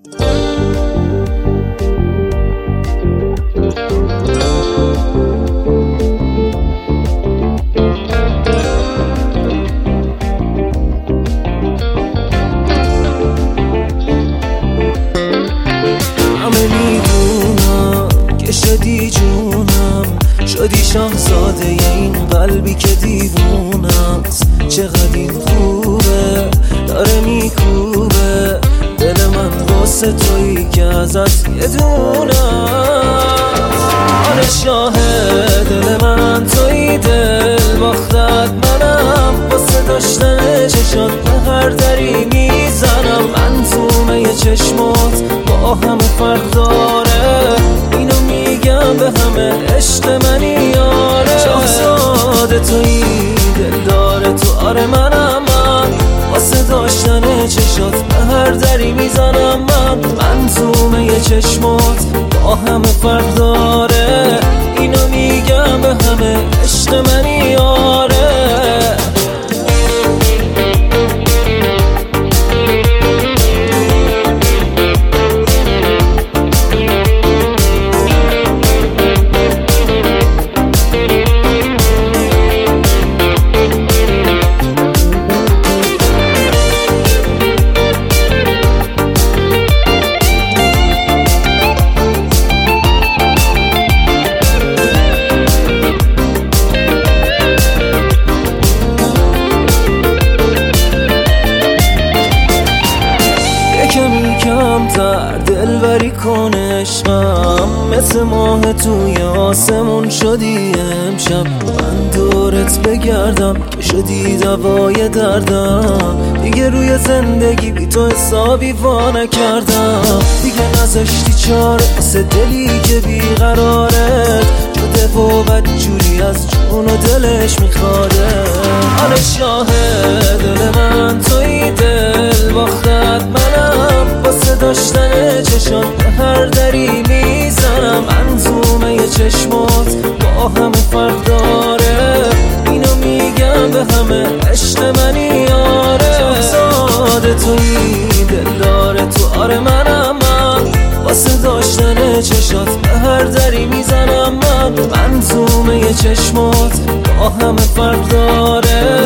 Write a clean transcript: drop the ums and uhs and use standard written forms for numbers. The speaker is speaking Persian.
شدی جونم، شدی شاهزاده این قلبی که دیوونه است. چقدر این خوبه داره میکوبه دل من واسه تویی که ازت یه دونه. آره شاهد دل من تویی، دل باختت منم واسه داشتن چشات به هر دری میزنم. منظومه چشمات با همه فرق داره، اینو میگم به همه عشق منی یاره. شاهزاده تویی دل داره تو، آره منم من واسه داشتن چشات به هر دری میزنم. من منظومه چشمات با همه فرق داره، اینو میگم به همه عشق منی یاره. کمتر دلبری کن عشقم، مثل ماه توی آسمون شدی امشب. من دورت بگردم که شدی دوای دردم، دیگه روی زندگی بی تو حسابی وا نکردم. دیگه نذاشتی چاره واسه دلی که بیقرارت شده و بدجوری از جون و دلش میخواده. آره شاهد دل من تویی، دل باختت منم واسه داشتن چشات به هر دری میزنم. منظومه چشمات با همه فرق داره، اینو میگم به همه عشق منی یاره. شاهزاده تویی دل داره تو، آره منم من واسه داشتن چشات به هر دری میزنم. من منظومه چشمات با همه فرق داره،